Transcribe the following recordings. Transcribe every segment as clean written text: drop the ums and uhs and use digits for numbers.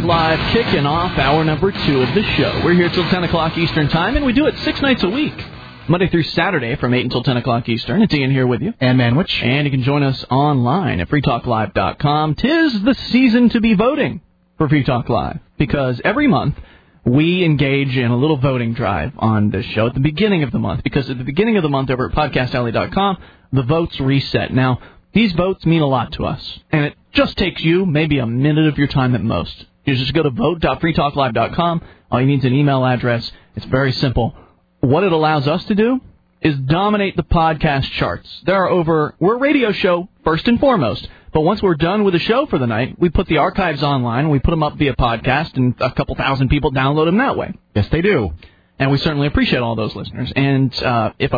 Live, kicking off hour number 2 of the show. We're here till 10 o'clock Eastern Time, and we do it 6 nights a week. Monday through Saturday from 8 until 10 o'clock Eastern. It's Ian here with you. And Manwich. And you can join us online at freetalklive.com. 'Tis the season to be voting for Free Talk Live, because every month we engage in a little voting drive on this show at the beginning of the month, because at the beginning of the month over at podcastalley.com, the votes reset. Now, these votes mean a lot to us, and it just takes you maybe a minute of your time at most. You just go to vote.freetalklive.com. All you need is an email address. It's very simple. What it allows us to do is dominate the podcast charts. We're a radio show first and foremost, but once we're done with the show for the night, we put the archives online, we put them up via podcast, and a couple thousand people download them that way. Yes, they do. And we certainly appreciate all those listeners. And if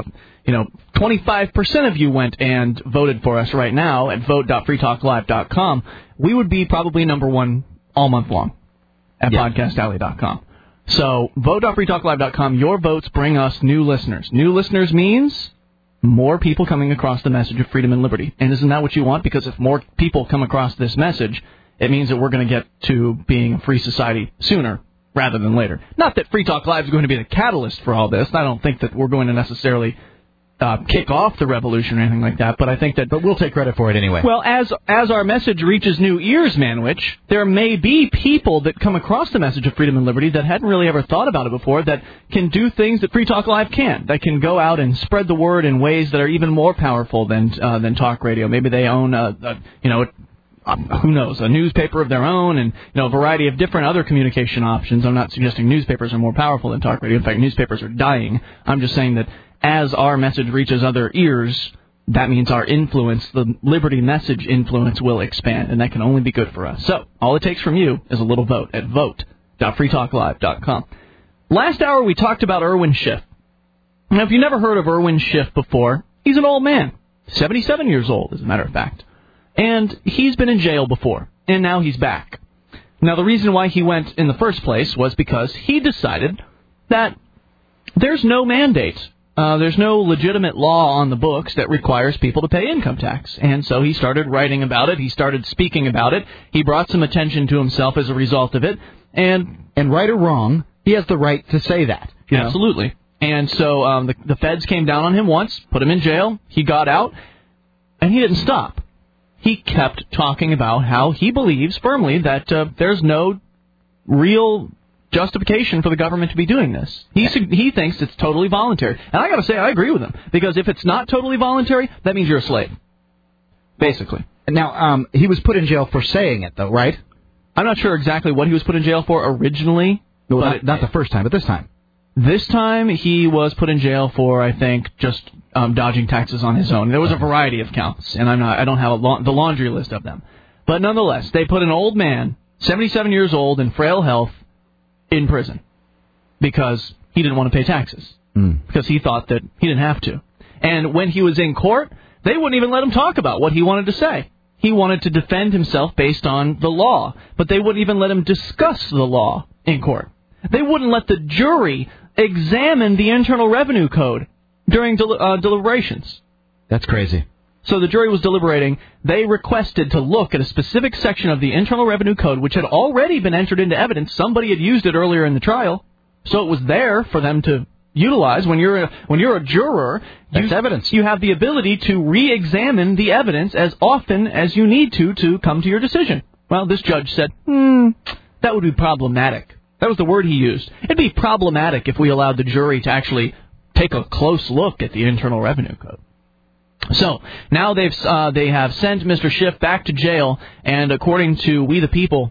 25% of you went and voted for us right now at vote.freetalklive.com, we would be probably number one all month long at podcastalley.com. So vote.freetalklive.com, your votes bring us new listeners. New listeners means more people coming across the message of freedom and liberty. And isn't that what you want? Because if more people come across this message, it means that we're going to get to being a free society sooner rather than later. Not that Free Talk Live is going to be the catalyst for all this. I don't think that we're going to necessarily kick off the revolution or anything like that, but I think that... But we'll take credit for it anyway. Well, as our message reaches new ears, Manwich, there may be people that come across the message of freedom and liberty that hadn't really ever thought about it before, that can do things that Free Talk Live can, that can go out and spread the word in ways that are even more powerful than talk radio. Maybe they own who knows, a newspaper of their own, and a variety of different other communication options. I'm not suggesting newspapers are more powerful than talk radio. In fact, newspapers are dying. I'm just saying that as our message reaches other ears, that means our influence, the liberty message influence, will expand, and that can only be good for us. So all it takes from you is a little vote at vote.freetalklive.com. Last hour we talked about Irwin Schiff. Now, if you've never heard of Irwin Schiff before, he's an old man, 77 years old, as a matter of fact. And he's been in jail before, and now he's back. Now, the reason why he went in the first place was because he decided that there's no mandate. There's no legitimate law on the books that requires people to pay income tax. And so he started writing about it. He started speaking about it. He brought some attention to himself as a result of it. And right or wrong, he has the right to say that. Absolutely. And so the feds came down on him once, put him in jail. He got out, and he didn't stop. He kept talking about how he believes firmly that there's no real justification for the government to be doing this. He thinks it's totally voluntary. And I got to say, I agree with him. Because if it's not totally voluntary, that means you're a slave. Basically. Now, he was put in jail for saying it, though, right? I'm not sure exactly what he was put in jail for originally. No, not the first time, but this time. This time, he was put in jail for, I think, just dodging taxes on his own. There was a variety of counts, and I don't have the laundry list of them. But nonetheless, they put an old man, 77 years old, in frail health, in prison because he didn't want to pay taxes, because he thought that he didn't have to. And when he was in court, they wouldn't even let him talk about what he wanted to say. He wanted to defend himself based on the law, but they wouldn't even let him discuss the law in court. They wouldn't let the jury examine the Internal Revenue Code during deliberations. That's crazy. So the jury was deliberating. They requested to look at a specific section of the Internal Revenue Code, which had already been entered into evidence. Somebody had used it earlier in the trial, so it was there for them to utilize. When you're a juror, that's evidence. You have the ability to re-examine the evidence as often as you need to come to your decision. Well, this judge said, that would be problematic. That was the word he used. It'd be problematic if we allowed the jury to actually take a close look at the Internal Revenue Code. So now they have sent Mr. Schiff back to jail, and according to We the People,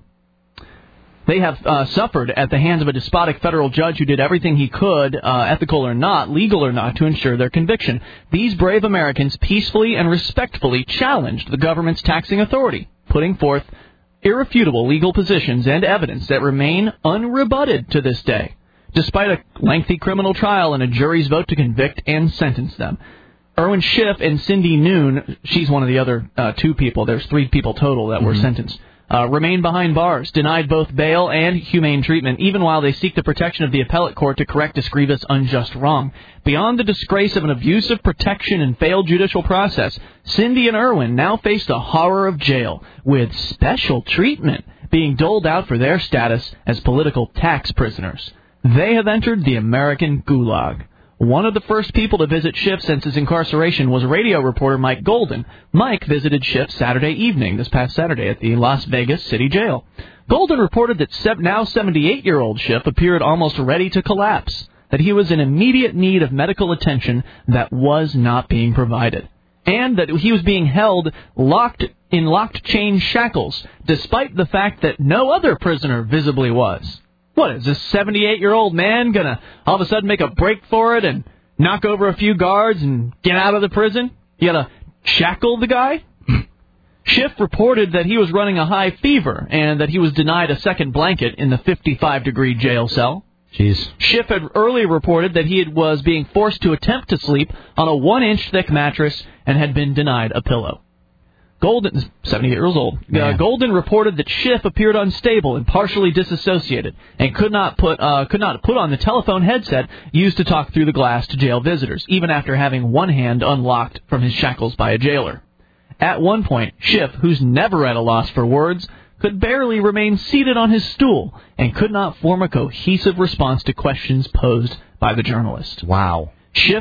they have suffered at the hands of a despotic federal judge who did everything he could, ethical or not, legal or not, to ensure their conviction. These brave Americans peacefully and respectfully challenged the government's taxing authority, putting forth irrefutable legal positions and evidence that remain unrebutted to this day, despite a lengthy criminal trial and a jury's vote to convict and sentence them. Irwin Schiff and Cindy Noon, she's one of the other two people, there's 3 people total that were sentenced, remain behind bars, denied both bail and humane treatment, even while they seek the protection of the appellate court to correct this grievous unjust wrong. Beyond the disgrace of an abuse of protection and failed judicial process, Cindy and Irwin now face the horror of jail with special treatment being doled out for their status as political tax prisoners. They have entered the American Gulag. One of the first people to visit Schiff since his incarceration was radio reporter Mike Golden. Mike visited Schiff Saturday evening, this past Saturday, at the Las Vegas City Jail. Golden reported that now 78-year-old Schiff appeared almost ready to collapse, that he was in immediate need of medical attention that was not being provided, and that he was being held in locked chain shackles, despite the fact that no other prisoner visibly was. What, is this 78-year-old man going to all of a sudden make a break for it and knock over a few guards and get out of the prison? You got to shackle the guy? Schiff reported that he was running a high fever and that he was denied a second blanket in the 55-degree jail cell. Jeez. Schiff had earlier reported that he was being forced to attempt to sleep on a 1-inch thick mattress and had been denied a pillow. Golden, 78 years old. Golden reported that Schiff appeared unstable and partially disassociated, and could not put on the telephone headset used to talk through the glass to jail visitors, even after having one hand unlocked from his shackles by a jailer. At one point, Schiff, who's never at a loss for words, could barely remain seated on his stool and could not form a cohesive response to questions posed by the journalist. Wow. Schiff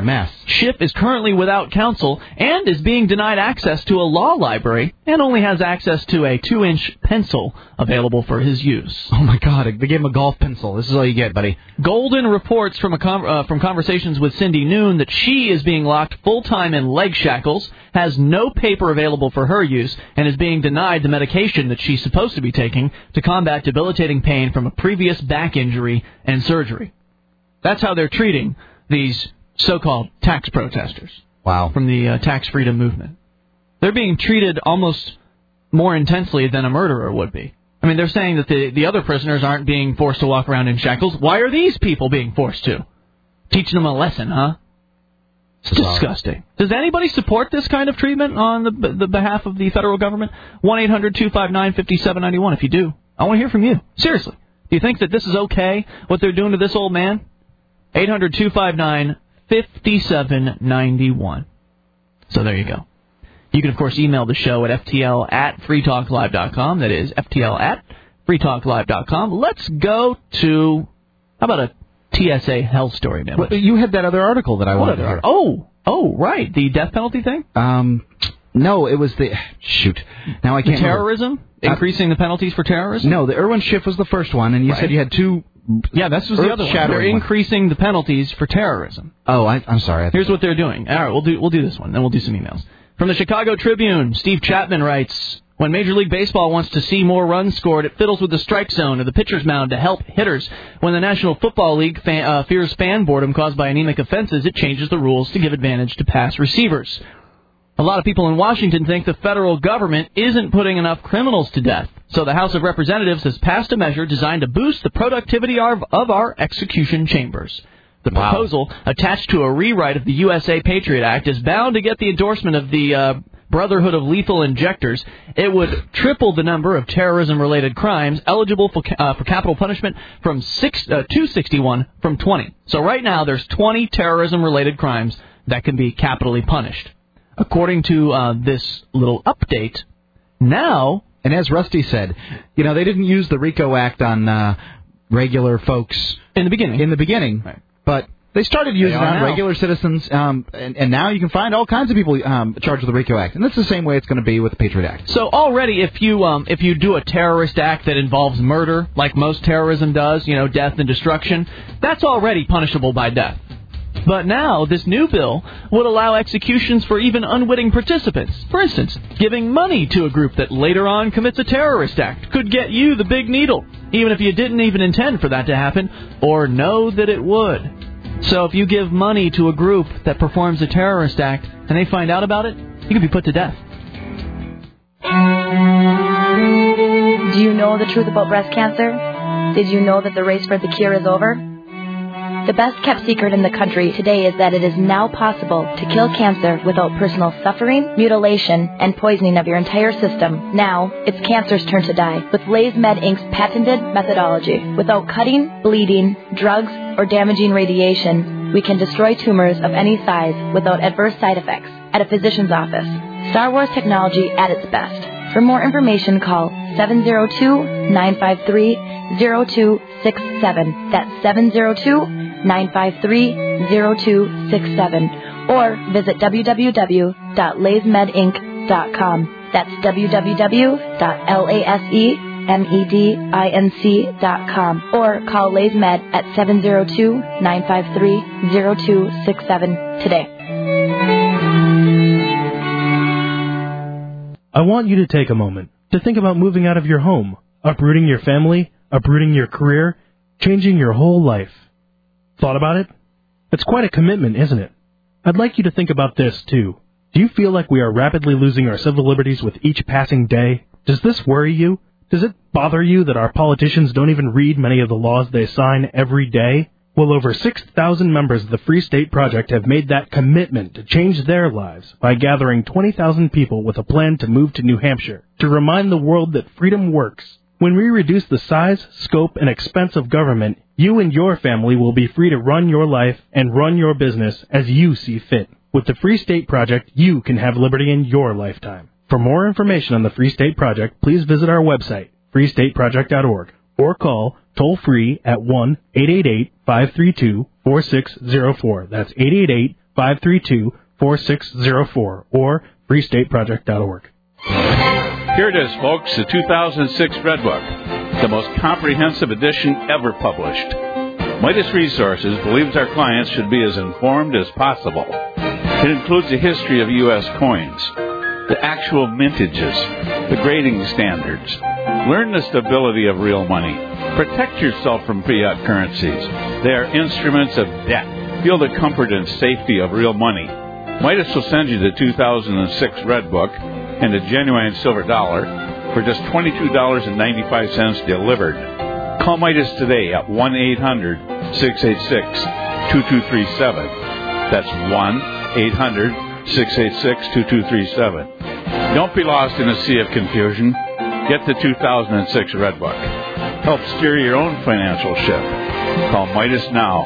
is currently without counsel and is being denied access to a law library and only has access to a 2-inch pencil available for his use. Oh, my God. They gave him a golf pencil. This is all you get, buddy. Golden reports from conversations with Cindy Noon that she is being locked full-time in leg shackles, has no paper available for her use, and is being denied the medication that she's supposed to be taking to combat debilitating pain from a previous back injury and surgery. That's how they're treating these so-called tax protesters. Wow. From the tax freedom movement. They're being treated almost more intensely than a murderer would be. I mean, they're saying that the other prisoners aren't being forced to walk around in shackles. Why are these people being forced to? Teaching them a lesson, huh? It's disgusting. Does anybody support this kind of treatment on the behalf of the federal government? 1-800-259-5791 if you do. I want to hear from you. Seriously. Do you think that this is okay, what they're doing to this old man? 800-259-5791. So there you go. You can, of course, email the show at ftl@freetalklive.com. That is ftl@freetalklive.com. Let's go to, how about a TSA health story, man? Well, you had that other article that I wanted to hear. Oh, right. The death penalty thing? No, it was the... Shoot. Now I can't The terrorism? Increasing the penalties for terrorism? No, the Irwin Schiff was the first one, and you said you had two... Yeah, this was the other one. They're increasing the penalties for terrorism. Oh, I'm sorry. Here's what they're doing. All right, we'll do this one, then we'll do some emails. From the Chicago Tribune, Steve Chapman writes, when Major League Baseball wants to see more runs scored, it fiddles with the strike zone or the pitcher's mound to help hitters. When the National Football League fears fan boredom caused by anemic offenses, it changes the rules to give advantage to pass receivers. A lot of people in Washington think the federal government isn't putting enough criminals to death. So the House of Representatives has passed a measure designed to boost the productivity of our execution chambers. The proposal, attached to a rewrite of the USA Patriot Act, is bound to get the endorsement of the Brotherhood of Lethal Injectors. It would triple the number of terrorism-related crimes eligible for capital punishment from 261 from 20. So right now there's 20 terrorism-related crimes that can be capitally punished. According to this little update, now... And as Rusty said, they didn't use the RICO Act on regular folks... In the beginning. Right. But they started using it on regular citizens, and now you can find all kinds of people charged with the RICO Act. And that's the same way it's going to be with the Patriot Act. So already, if you do a terrorist act that involves murder, like most terrorism does, death and destruction, that's already punishable by death. But now, this new bill would allow executions for even unwitting participants. For instance, giving money to a group that later on commits a terrorist act could get you the big needle, even if you didn't even intend for that to happen or know that it would. So if you give money to a group that performs a terrorist act and they find out about it, you could be put to death. Do you know the truth about breast cancer? Did you know that the race for the cure is over? The best-kept secret in the country today is that it is now possible to kill cancer without personal suffering, mutilation, and poisoning of your entire system. Now, it's cancer's turn to die with Lays Med Inc.'s patented methodology. Without cutting, bleeding, drugs, or damaging radiation, we can destroy tumors of any size without adverse side effects at a physician's office. Star Wars technology at its best. For more information, call 702-953-0267. That's 702-953-0267. Or visit www.lasmedinc.com. That's www.lasemedinc.com. Or call LaysMed at 702-953-0267 today. I want you to take a moment to think about moving out of your home, uprooting your family, uprooting your career, changing your whole life. Thought about it? It's quite a commitment, isn't it? I'd like you to think about this, too. Do you feel like we are rapidly losing our civil liberties with each passing day? Does this worry you? Does it bother you that our politicians don't even read many of the laws they sign every day? Well, over 6,000 members of the Free State Project have made that commitment to change their lives by gathering 20,000 people with a plan to move to New Hampshire to remind the world that freedom works. When we reduce the size, scope, and expense of government, you and your family will be free to run your life and run your business as you see fit. With the Free State Project, you can have liberty in your lifetime. For more information on the Free State Project, please visit our website, freestateproject.org, or call toll-free at 1-888-532-4604. That's 888-532-4604, or freestateproject.org. Here it is, folks, the 2006 Red Book, the most comprehensive edition ever published. Midas Resources believes our clients should be as informed as possible. It includes a history of U.S. coins, the actual mintages, the grading standards. Learn the stability of real money. Protect yourself from fiat currencies. They are instruments of debt. Feel the comfort and safety of real money. Midas will send you the 2006 Red Book and a genuine silver dollar for just $22.95 delivered. Call Midas today at 1-800-686-2237. That's 1-800-686-2237. Don't be lost in a sea of confusion. Get the 2006 Red Book. Help steer your own financial ship. Call Midas now,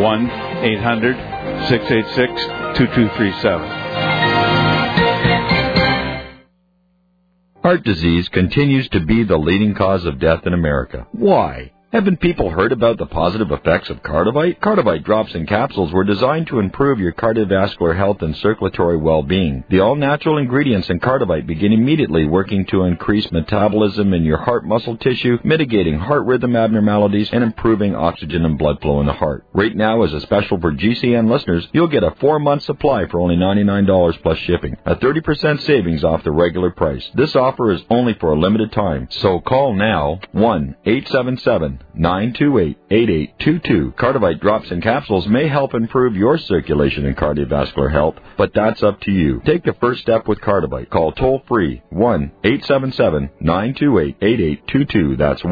1-800-686-2237. Heart disease continues to be the leading cause of death in America. Why? Haven't people heard about the positive effects of Cardivite? Cardivite drops and capsules were designed to improve your cardiovascular health and circulatory well-being. The all-natural ingredients in Cardivite begin immediately working to increase metabolism in your heart muscle tissue, mitigating heart rhythm abnormalities, and improving oxygen and blood flow in the heart. Right now, as a special for GCN listeners, you'll get a 4-month supply for only $99 plus shipping, a 30% savings off the regular price. This offer is only for a limited time, so call now, 1-877-928-8822. Cardivite drops and capsules may help improve your circulation and cardiovascular health, but that's up to you. Take the first step with Cardivite. Call toll-free 1-877-928-8822. That's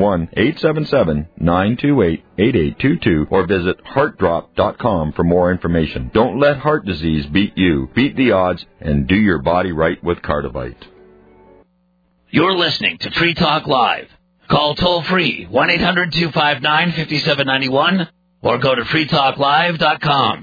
1-877-928-8822, or visit heartdrop.com for more information. Don't let heart disease beat you. Beat the odds and do your body right with Cardivite. You're listening to Free Talk Live. Call toll-free 1-800-259-5791 or go to freetalklive.com.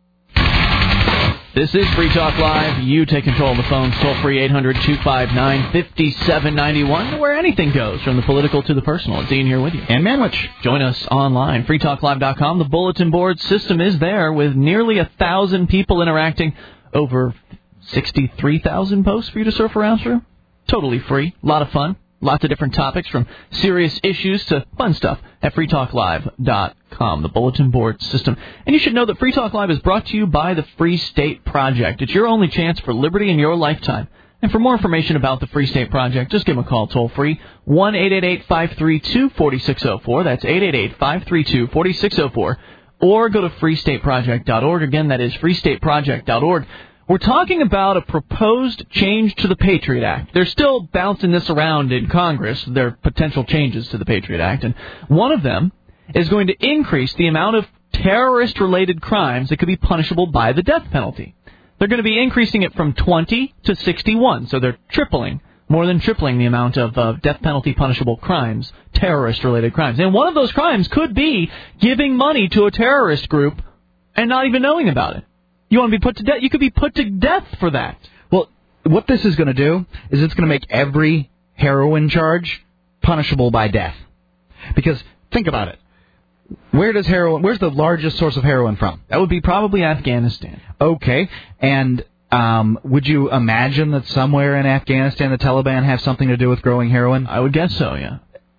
This is Free Talk Live. You take control of the phones. Toll-free 800-259-5791, where anything goes, from the political to the personal. It's Ian here with you. And Manwich. Join us online, freetalklive.com. The bulletin board system is there with nearly 1,000 people interacting, over 63,000 posts for you to surf around through. Totally free. A lot of fun. Lots of different topics, from serious issues to fun stuff, at freetalklive.com, the bulletin board system. And you should know that Free Talk Live is brought to you by the Free State Project. It's your only chance for liberty in your lifetime. And for more information about the Free State Project, just give them a call toll-free, 1-888-532-4604. That's 888-532-4604. Or go to freestateproject.org. Again, that is freestateproject.org. We're talking about a proposed change to the Patriot Act. They're still bouncing this around in Congress, their potential changes to the Patriot Act. And one of them is going to increase the amount of terrorist-related crimes that could be punishable by the death penalty. They're going to be increasing it from 20 to 61, so they're more than tripling the amount of death penalty punishable crimes, terrorist-related crimes. And one of those crimes could be giving money to a terrorist group and not even knowing about it. You want to be put to death? You could be put to death for that. Well, what this is going to do is it's going to make every heroin charge punishable by death. Because think about it. Where's the largest source of heroin from? That would be probably Afghanistan. Okay. And would you imagine that somewhere in Afghanistan the Taliban have something to do with growing heroin? I would guess so, yeah.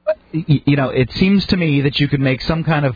It seems to me that you could make some kind of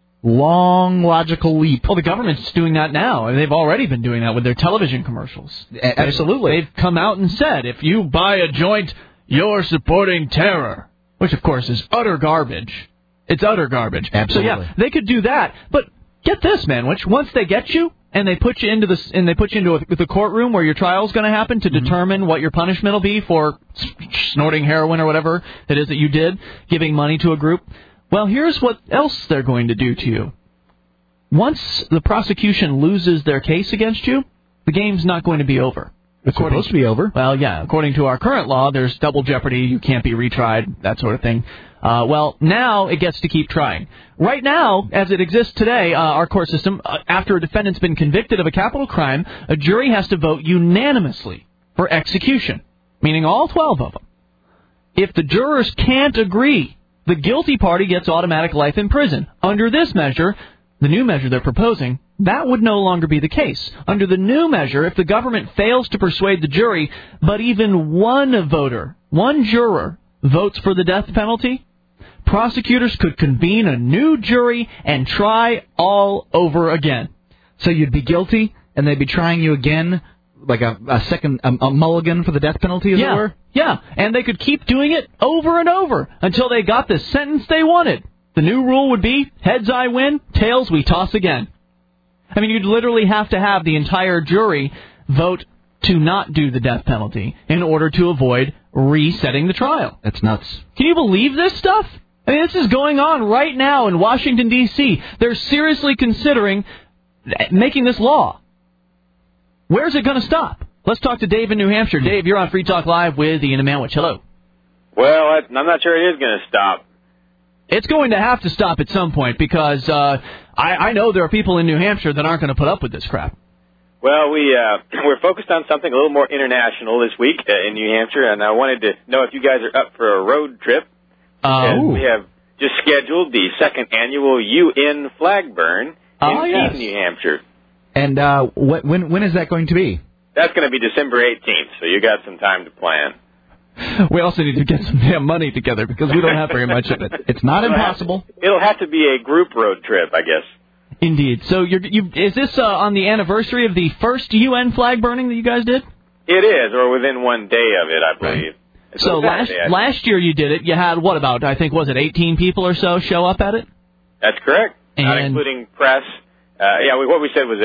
long logical leap. Well, the government's doing that now, and they've already been doing that with their television commercials. Absolutely. They've come out and said, if you buy a joint, you're supporting terror, which, of course, is utter garbage. It's utter garbage. Absolutely. So, yeah, they could do that. But get this, man, once they get you and they put you into the courtroom where your trial's going to happen to determine what your punishment will be for snorting heroin or whatever it is that you did, giving money to a group, well, here's what else they're going to do to you. Once the prosecution loses their case against you, the game's not going to be over. It's supposed to be over. Well, yeah. According to our current law, there's double jeopardy. You can't be retried, that sort of thing. Well, now it gets to keep trying. Right now, as it exists today, our court system, after a defendant's been convicted of a capital crime, a jury has to vote unanimously for execution, meaning all 12 of them. If the jurors can't agree, the guilty party gets automatic life in prison. Under this measure, the new measure they're proposing, that would no longer be the case. Under the new measure, if the government fails to persuade the jury, but even one juror, votes for the death penalty, prosecutors could convene a new jury and try all over again. So you'd be guilty, and they'd be trying you again, like a second mulligan for the death penalty, as it were? Yeah, and they could keep doing it over and over until they got the sentence they wanted. The new rule would be, heads I win, tails we toss again. I mean, you'd literally have to have the entire jury vote to not do the death penalty in order to avoid resetting the trial. That's nuts. Can you believe this stuff? I mean, this is going on right now in Washington, D.C. They're seriously considering making this law. Where's it going to stop? Let's talk to Dave in New Hampshire. Dave, you're on Free Talk Live with Ian and Manwich. Hello. Well, I'm not sure it is going to stop. It's going to have to stop at some point because I know there are people in New Hampshire that aren't going to put up with this crap. Well, we're focused on something a little more international this week in New Hampshire, and I wanted to know if you guys are up for a road trip. We have just scheduled the second annual UN flag burn in New Hampshire. And when is that going to be? That's going to be December 18th, so you got some time to plan. We also need to get some damn money together because we don't have very much of it. It's not impossible. It'll have to be a group road trip, I guess. Indeed. So is this on the anniversary of the first UN flag burning that you guys did? It is, or within one day of it, I believe. Right. So last year you did it. You had, what about, I think, was it 18 people or so show up at it? That's correct. Not including press. What we said was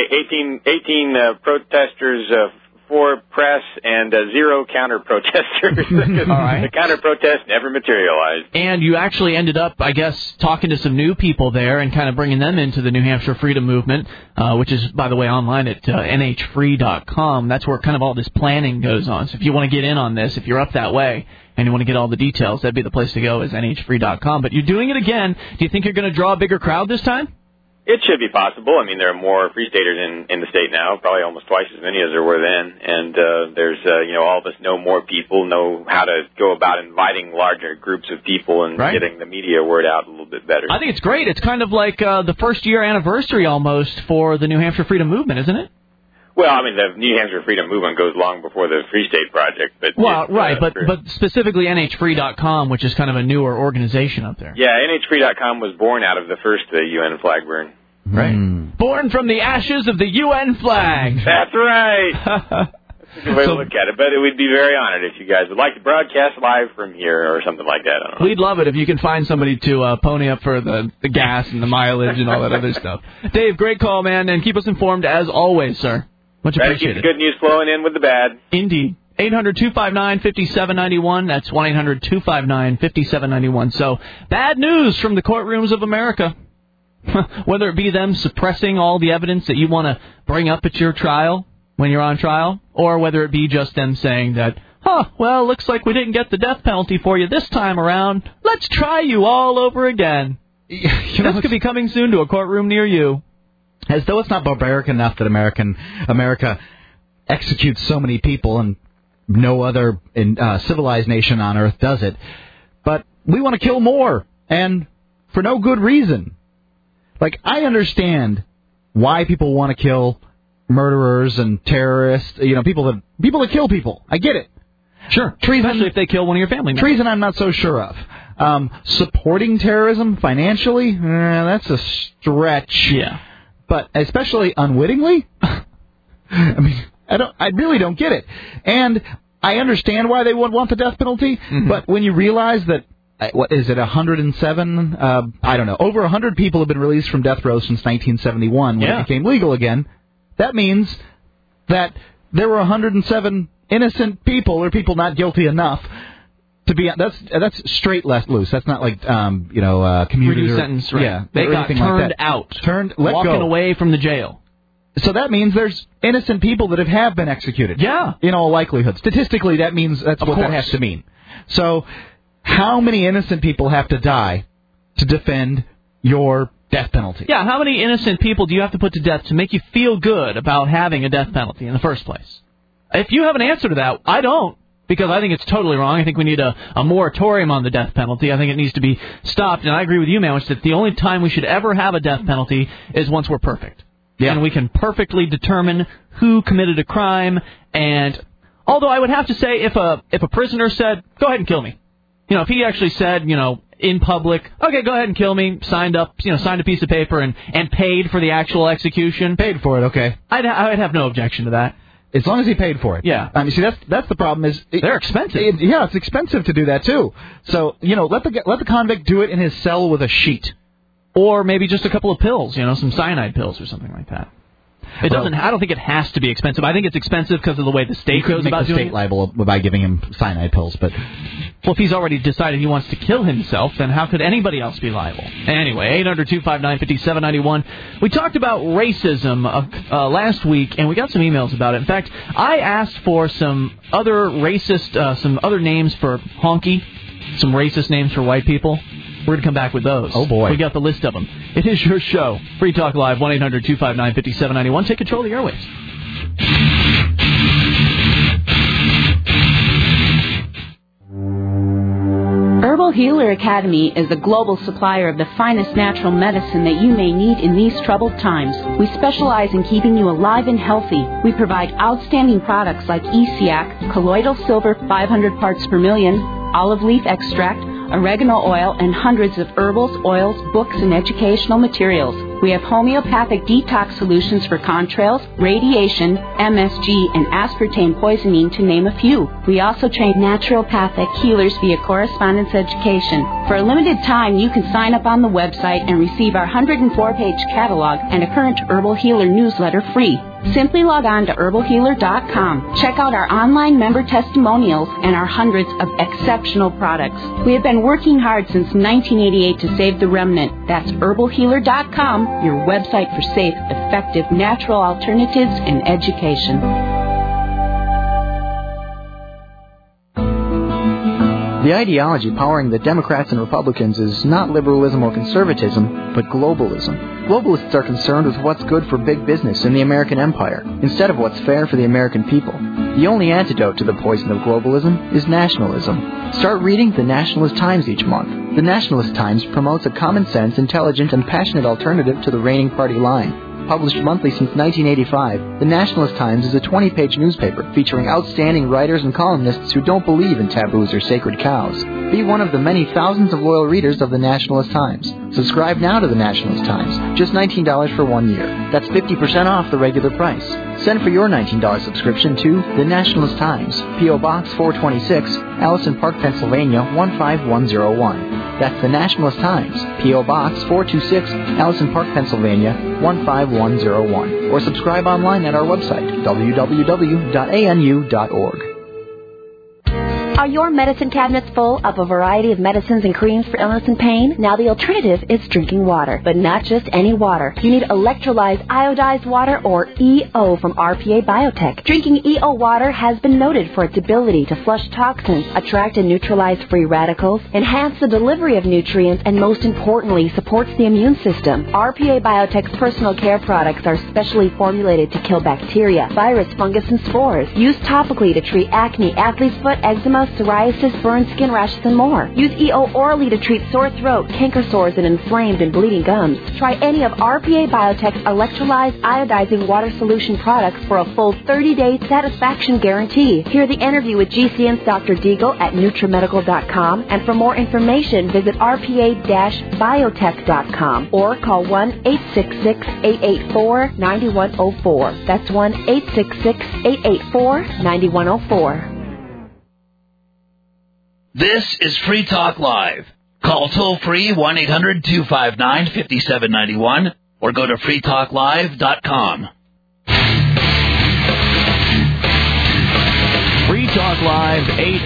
18 protesters, 4 press, and 0 counter-protesters. All right. The counter-protest never materialized. And you actually ended up, I guess, talking to some new people there and kind of bringing them into the New Hampshire Freedom Movement, which is, by the way, online at nhfree.com. That's where kind of all this planning goes on. So if you want to get in on this, if you're up that way and you want to get all the details, that'd be the place to go, is nhfree.com. But you're doing it again. Do you think you're going to draw a bigger crowd this time? It should be possible. I mean, there are more Free Staters in the state now, probably almost twice as many as there were then. And there's, all of us know more people, know how to go about inviting larger groups of people and getting the media word out a little bit better. I think it's great. It's kind of like the first year anniversary almost for the New Hampshire Freedom Movement, isn't it? Well, I mean, the New Hampshire Freedom Movement goes long before the Free State Project. But but specifically NHFree.com, which is kind of a newer organization up there. Yeah, NHFree.com was born out of the first UN flag burn. Right. Born from the ashes of the UN flag. That's right. That's a good way to look at it. But we'd be very honored if you guys would like to broadcast live from here or something like that. I don't know. We'd love it if you can find somebody to pony up for the gas and the mileage and all that other stuff. Dave, great call, man, and keep us informed as always, sir. Much appreciated. Keep the good news flowing in with the bad. Indeed. 800-259-5791. That's 1-800-259-5791. So, bad news from the courtrooms of America. Whether it be them suppressing all the evidence that you want to bring up at your trial when you're on trial, or whether it be just them saying that, looks like we didn't get the death penalty for you this time around. Let's try you all over again. This could be coming soon to a courtroom near you. As though it's not barbaric enough that America executes so many people and no other civilized nation on Earth does it. But we want to kill more, and for no good reason. Like, I understand why people want to kill murderers and terrorists, people that kill people. I get it. Sure. Treason, especially if they kill one of your family members. Treason, I'm not so sure of. Supporting terrorism financially, that's a stretch. Yeah. But especially unwittingly, I mean, I really don't get it. And I understand why they would want the death penalty, but when you realize that, 107? I don't know. Over 100 people have been released from death row since 1971 when it became legal again. That means that there were 107 innocent people or people not guilty enough to be. That's straight let loose. That's not like community reduced sentence. Right. Yeah, they got turned out, walking away from the jail. So that means there's innocent people that have been executed. Yeah, in all likelihood. Statistically, that means that's what that has to mean. So, how many innocent people have to die to defend your death penalty? Yeah, how many innocent people do you have to put to death to make you feel good about having a death penalty in the first place? If you have an answer to that, I don't, because I think it's totally wrong. I think we need a moratorium on the death penalty. I think it needs to be stopped, and I agree with you, Manwich, that the only time we should ever have a death penalty is once we're perfect. Yeah. And we can perfectly determine who committed a crime, and although I would have to say if a prisoner said, go ahead and kill me, if he actually said, in public, okay, go ahead and kill me, signed a piece of paper and paid for the actual execution. Paid for it, okay. I'd have no objection to that. As long as he paid for it. Yeah. I mean, see, that's the problem is... They're expensive. It's expensive to do that, too. So, let the convict do it in his cell with a sheet. Or maybe just a couple of pills, some cyanide pills or something like that. It doesn't. I don't think it has to be expensive. I think it's expensive because of the way the state goes about doing it. You could make the state liable by giving him cyanide pills, but... Well, if he's already decided he wants to kill himself, then how could anybody else be liable? Anyway, 800-259-5791. We talked about racism last week, and we got some emails about it. In fact, I asked for some other some other names for honky, some racist names for white people. We're going to come back with those. Oh, boy. We got the list of them. It is your show. Free Talk Live, 1-800-259-5791. Take control of the airwaves. Herbal Healer Academy is the global supplier of the finest natural medicine that you may need in these troubled times. We specialize in keeping you alive and healthy. We provide outstanding products like ESIAC, colloidal silver 500 parts per million, olive leaf extract, oregano oil, and hundreds of herbals, oils, books, and educational materials. We have homeopathic detox solutions for contrails, radiation, MSG, and aspartame poisoning, to name a few. We also train naturopathic healers via correspondence education. For a limited time, you can sign up on the website and receive our 104-page catalog and a current Herbal Healer newsletter free. Simply log on to herbalhealer.com. Check out our online member testimonials and our hundreds of exceptional products. We have been working hard since 1988 to save the remnant. That's herbalhealer.com, your website for safe, effective, natural alternatives in education. The ideology powering the Democrats and Republicans is not liberalism or conservatism, but globalism. Globalists are concerned with what's good for big business in the American empire, instead of what's fair for the American people. The only antidote to the poison of globalism is nationalism. Start reading the Nationalist Times each month. The Nationalist Times promotes a common-sense, intelligent, and passionate alternative to the reigning party line. Published monthly since 1985, the Nationalist Times is a 20-page newspaper featuring outstanding writers and columnists who don't believe in taboos or sacred cows. Be one of the many thousands of loyal readers of the Nationalist Times. Subscribe now to the Nationalist Times, just $19 for 1 year. That's 50% off the regular price. Send for your $19 subscription to The Nationalist Times, P.O. Box 426, Allison Park, Pennsylvania 15101. That's The Nationalist Times, P.O. Box 426, Allison Park, Pennsylvania 15101. Or subscribe online at our website, www.anu.org. Are your medicine cabinets full of a variety of medicines and creams for illness and pain? Now the alternative is drinking water, but not just any water. You need electrolyzed iodized water, or EO, from RPA Biotech. Drinking EO water has been noted for its ability to flush toxins, attract and neutralize free radicals, enhance the delivery of nutrients, and most importantly, supports the immune system. RPA Biotech's personal care products are specially formulated to kill bacteria, virus, fungus, and spores. Used topically to treat acne, athlete's foot, eczema, psoriasis, burn, skin rashes, and more. Use EO orally to treat sore throat, canker sores, and inflamed and bleeding gums. Try any of RPA Biotech's electrolyzed iodizing water solution products for a full 30-day satisfaction guarantee. Hear the interview with GCN's Dr. Deagle at NutriMedical.com, and for more information, visit rpa-biotech.com or call 1-866-884-9104. That's 1-866-884-9104. This is Free Talk Live. Call toll-free 1-800-259-5791 or go to freetalklive.com. Free Talk Live,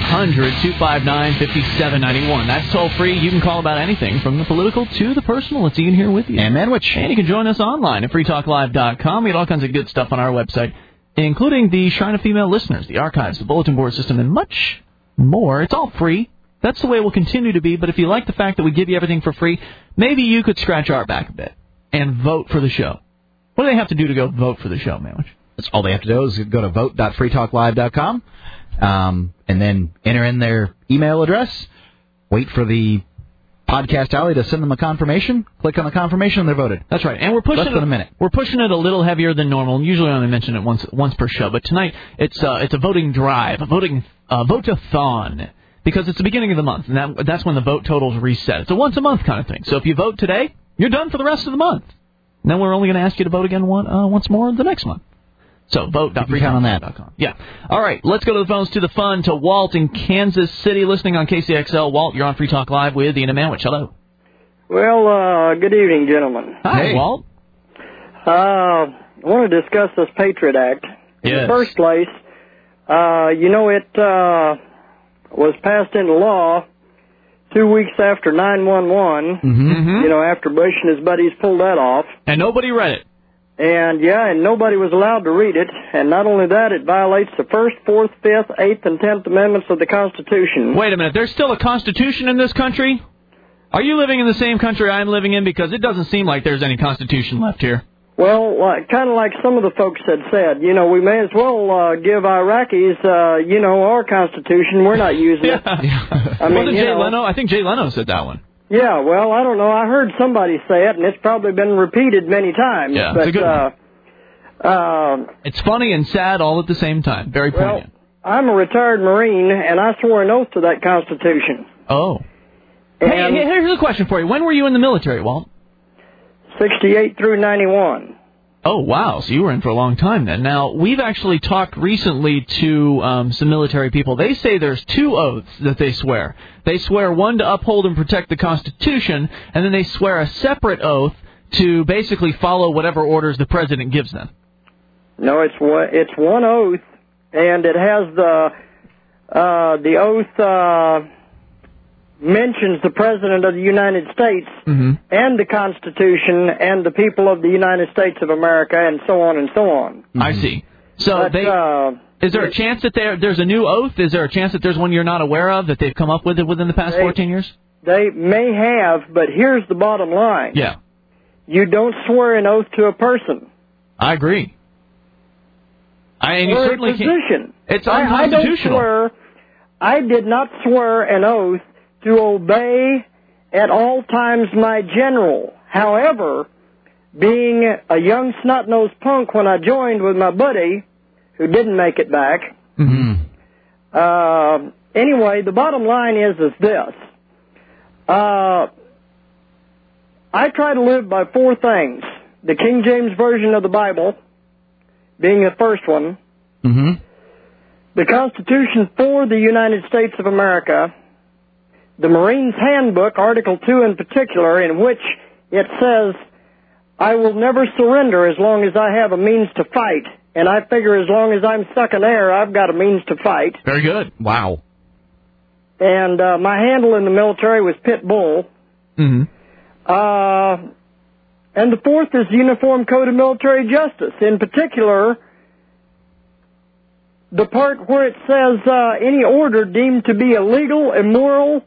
800-259-5791. That's toll-free. You can call about anything from the political to the personal. It's Ian here with you. And Manwich. And you can join us online at freetalklive.com. We get all kinds of good stuff on our website, including the Shrine of Female Listeners, the archives, the bulletin board system, and much more. It's all free. That's the way it will continue to be, but if you like the fact that we give you everything for free, maybe you could scratch our back a bit and vote for the show. What do they have to do to go vote for the show, Manwich? That's all they have to do is go to vote.freetalklive.com, and then enter in their email address, wait for the Podcast Alley to send them a confirmation, click on the confirmation, and they're voted. That's right. And we're pushing less than a minute. We're pushing it a little heavier than normal. Usually I only mention it once per show, but tonight it's a voting drive, a vote-a-thon. Because it's the beginning of the month, and that's when the vote totals reset. It's a once-a-month kind of thing. So if you vote today, you're done for the rest of the month. And then we're only going to ask you to vote again once more the next month. So vote.freetalklive.com. Yeah. All right, let's go to the phones, to the fun, to Walt in Kansas City, listening on KCXL. Walt, you're on Free Talk Live with Ian and Manwich. Hello. Well, good evening, gentlemen. Hi, Walt. I want to discuss this Patriot Act. In the first place, it was passed into law 2 weeks after 9/11, after Bush and his buddies pulled that off. And nobody read it. And nobody was allowed to read it. And not only that, it violates the 1st, 4th, 5th, 8th, and 10th Amendments of the Constitution. Wait a minute, there's still a Constitution in this country? Are you living in the same country I'm living in? Because it doesn't seem like there's any Constitution left here. Well, kind of like some of the folks had said, we may as well give Iraqis, our Constitution. We're not using it. I mean, Jay Leno? I think Jay Leno said that one. Yeah, well, I don't know. I heard somebody say it, and it's probably been repeated many times. Yeah, but, it's a good one. It's funny and sad all at the same time. Very poignant. Well, I'm a retired Marine, and I swore an oath to that Constitution. Oh. And hey, here's a question for you. When were you in the military, Walt? 68 through 91. Oh, wow. So you were in for a long time then. Now, we've actually talked recently to some military people. They say there's 2 oaths that they swear. They swear one to uphold and protect the Constitution, and then they swear a separate oath to basically follow whatever orders the president gives them. No, it's one oath, and it has the oath mentions the President of the United States and the Constitution and the people of the United States of America and so on and so on. I see. So is there a chance that there's a new oath? Is there a chance that there's one you're not aware of that they've come up with within the past 14 years? They may have, but here's the bottom line. Yeah. You don't swear an oath to a person. I agree. And you or certainly a position. It's unconstitutional. I did not swear an oath to obey at all times my general. However, being a young snot-nosed punk when I joined with my buddy, who didn't make it back, anyway, the bottom line is this. I try to live by 4 things. The King James Version of the Bible being the first one. The Constitution for the United States of America. The Marines Handbook, Article 2 in particular, in which it says, I will never surrender as long as I have a means to fight. And I figure as long as I'm sucking air, I've got a means to fight. Very good. Wow. and my handle in the military was Pit Bull. Mm-hmm. And the fourth is the Uniform Code of Military Justice. In particular, the part where it says any order deemed to be illegal, immoral,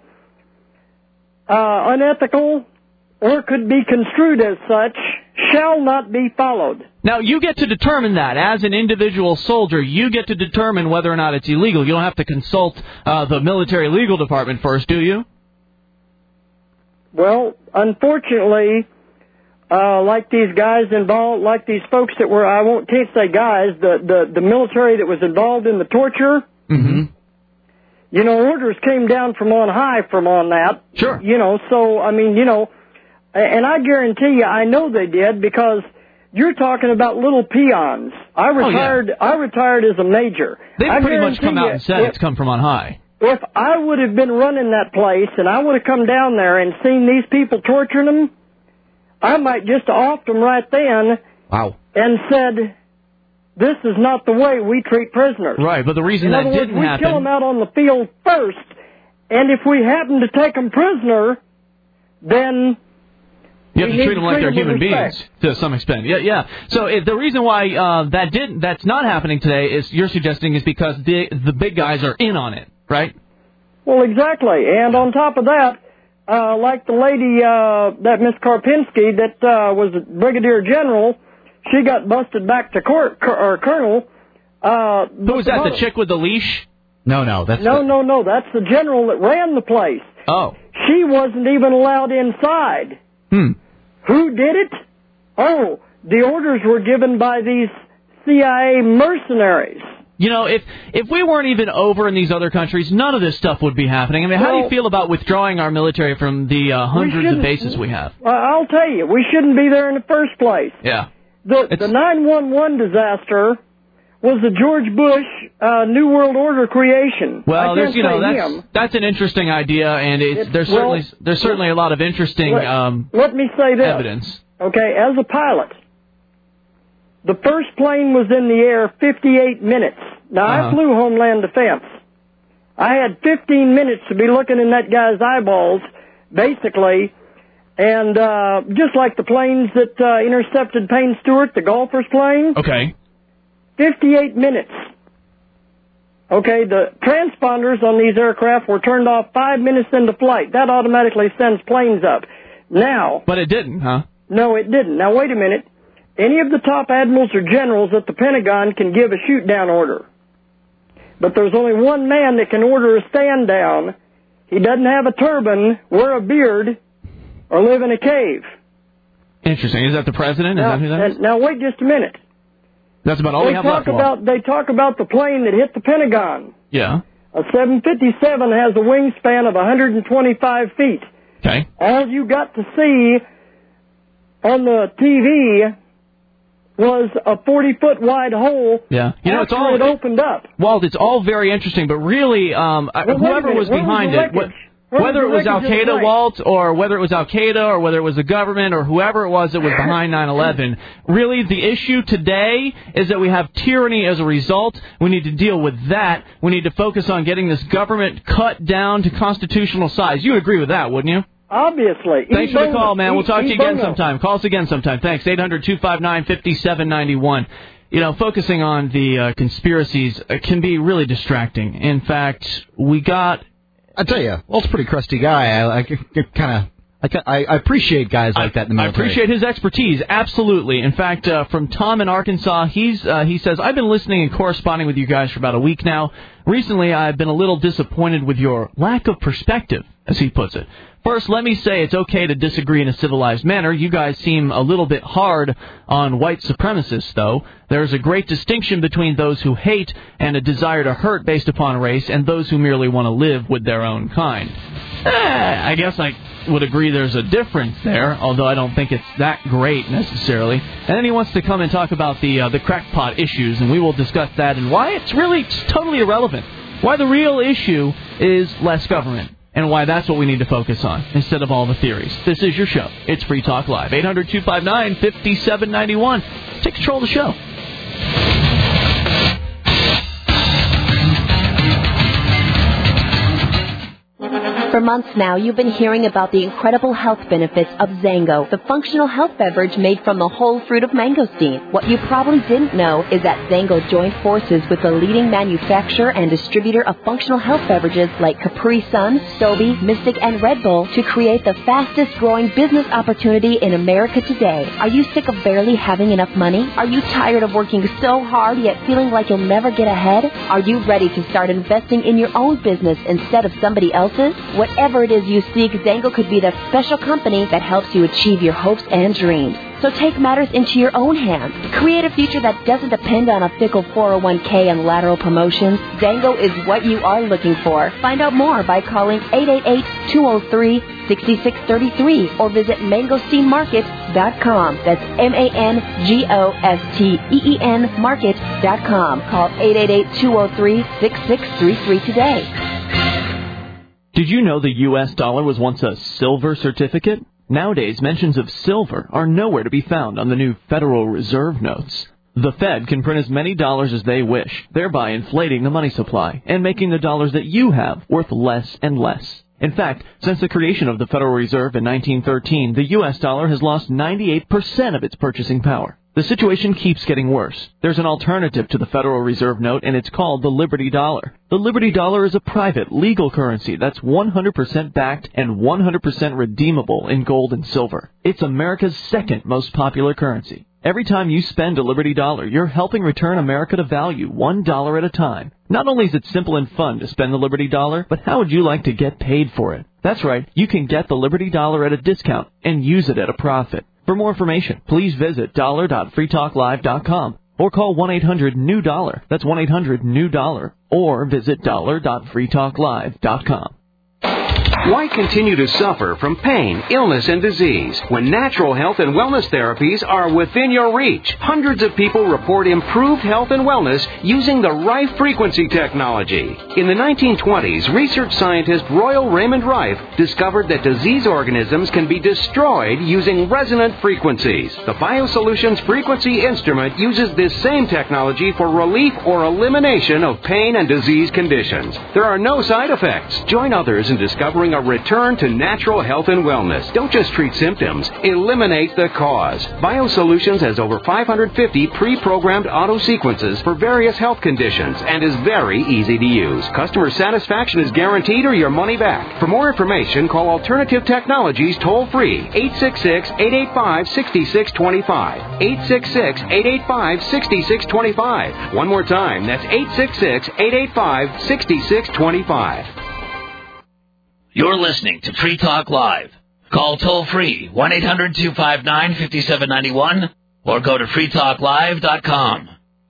unethical, or could be construed as such, shall not be followed. Now, you get to determine that. As an individual soldier, you get to determine whether or not it's illegal. You don't have to consult the military legal department first, do you? Well, unfortunately, like these guys involved, like these folks that were, can't say guys, the military that was involved in the torture, mm-hmm. You know, orders came down from on high from on that. Sure. You know, so, I mean, you know, and I guarantee you, I know they did, because you're talking about little peons. I retired as a major. They've pretty much come out and said it's come from on high. If I would have been running that place and I would have come down there and seen these people torturing them, I might just have offed them right then. Wow. And said, this is not the way we treat prisoners. Right, but the reason that didn't happen... we kill them out on the field first, and if we happen to take them prisoner, then... You have to treat them like they're human beings to some extent. Yeah. So the reason why that's not happening today is you're suggesting is because the big guys are in on it, right? Well, exactly. And on top of that, like the lady, that Miss Karpinski, that was a brigadier general, she got busted back to colonel. Who was that? The chick with the leash? No. No. That's the general that ran the place. Oh. She wasn't even allowed inside. Who did it? Oh, the orders were given by these CIA mercenaries. You know, if we weren't even over in these other countries, none of this stuff would be happening. I mean, how do you feel about withdrawing our military from the hundreds of bases we have? I'll tell you, we shouldn't be there in the first place. Yeah. The 9/11 disaster was the George Bush New World Order creation. Well, that's an interesting idea, and there's certainly a lot of interesting let me say this. Evidence. Okay, as a pilot, the first plane was in the air 58 minutes. Now, I flew Homeland Defense. I had 15 minutes to be looking in that guy's eyeballs, basically, and just like the planes that intercepted Payne Stewart, the golfer's plane. Okay. 58 minutes. Okay, the transponders on these aircraft were turned off 5 minutes into flight. That automatically sends planes up. Now... But it didn't, huh? No, it didn't. Now, wait a minute. Any of the top admirals or generals at the Pentagon can give a shoot-down order. But there's only one man that can order a stand-down. He doesn't have a turban, wear a beard, or live in a cave. Interesting. Is that the president? Is that who that is? Now, wait just a minute. That's about all we have left. They talk about the plane that hit the Pentagon. Yeah. A 757 has a wingspan of 125 feet. Okay. All you got to see on the TV was a 40-foot wide hole. Yeah. You know, it opened up. Walt, it's all very interesting, but really, whoever was behind it... Whether it was Al-Qaeda, Walt, or whether it was Al-Qaeda, or whether it was the government, or whoever it was that was behind 9/11, really the issue today is that we have tyranny as a result. We need to deal with that. We need to focus on getting this government cut down to constitutional size. You would agree with that, wouldn't you? Obviously. Thanks for the call, man. We'll talk to you again sometime. Call us again sometime. Thanks. 800-259-5791. You know, focusing on the conspiracies can be really distracting. In fact, I tell you, Walt's a pretty crusty guy. I appreciate guys like that in the military. I appreciate his expertise, absolutely. In fact, from Tom in Arkansas, he says, I've been listening and corresponding with you guys for about a week now. Recently, I've been a little disappointed with your lack of perspective, as he puts it. First, let me say it's okay to disagree in a civilized manner. You guys seem a little bit hard on white supremacists, though. There's a great distinction between those who hate and a desire to hurt based upon race and those who merely want to live with their own kind. I guess I would agree there's a difference there, although I don't think it's that great necessarily. And then he wants to come and talk about the crackpot issues, and we will discuss that and why it's really totally irrelevant. Why the real issue is less government. And why that's what we need to focus on, instead of all the theories. This is your show. It's Free Talk Live. 800-259-5791. Take control of the show. For months now, you've been hearing about the incredible health benefits of Zango, the functional health beverage made from the whole fruit of mangosteen. What you probably didn't know is that Zango joined forces with the leading manufacturer and distributor of functional health beverages like Capri Sun, Stoby, Mystic, and Red Bull to create the fastest growing business opportunity in America today. Are you sick of barely having enough money? Are you tired of working so hard yet feeling like you'll never get ahead? Are you ready to start investing in your own business instead of somebody else's? Whatever it is you seek, Zango could be that special company that helps you achieve your hopes and dreams. So take matters into your own hands. Create a future that doesn't depend on a fickle 401k and lateral promotions. Zango is what you are looking for. Find out more by calling 888-203-6633 or visit mangosteenmarket.com. That's MANGOSTEEN market.com. Call 888-203-6633 today. Did you know the U.S. dollar was once a silver certificate? Nowadays, mentions of silver are nowhere to be found on the new Federal Reserve notes. The Fed can print as many dollars as they wish, thereby inflating the money supply and making the dollars that you have worth less and less. In fact, since the creation of the Federal Reserve in 1913, the U.S. dollar has lost 98% of its purchasing power. The situation keeps getting worse. There's an alternative to the Federal Reserve note, and it's called the Liberty Dollar. The Liberty Dollar is a private, legal currency that's 100% backed and 100% redeemable in gold and silver. It's America's second most popular currency. Every time you spend a Liberty Dollar, you're helping return America to value $1 at a time. Not only is it simple and fun to spend the Liberty Dollar, but how would you like to get paid for it? That's right, you can get the Liberty Dollar at a discount and use it at a profit. For more information, please visit dollar.freetalklive.com or call 1-800-NEW-DOLLAR. That's 1-800-NEW-DOLLAR. Or visit dollar.freetalklive.com. Why continue to suffer from pain, illness, and disease when natural health and wellness therapies are within your reach? Hundreds of people report improved health and wellness using the Rife frequency technology. In the 1920s, research scientist Royal Raymond Rife discovered that disease organisms can be destroyed using resonant frequencies. The BioSolutions frequency instrument uses this same technology for relief or elimination of pain and disease conditions. There are no side effects. Join others in discovering a return to natural health and wellness. Don't just treat symptoms. Eliminate the cause. BioSolutions has over 550 pre-programmed auto-sequences for various health conditions and is very easy to use. Customer satisfaction is guaranteed or your money back. For more information, call Alternative Technologies toll-free 866-885-6625. 866-885-6625. One more time, that's 866-885-6625. You're listening to Free Talk Live. Call toll-free 1-800-259-5791 or go to freetalklive.com.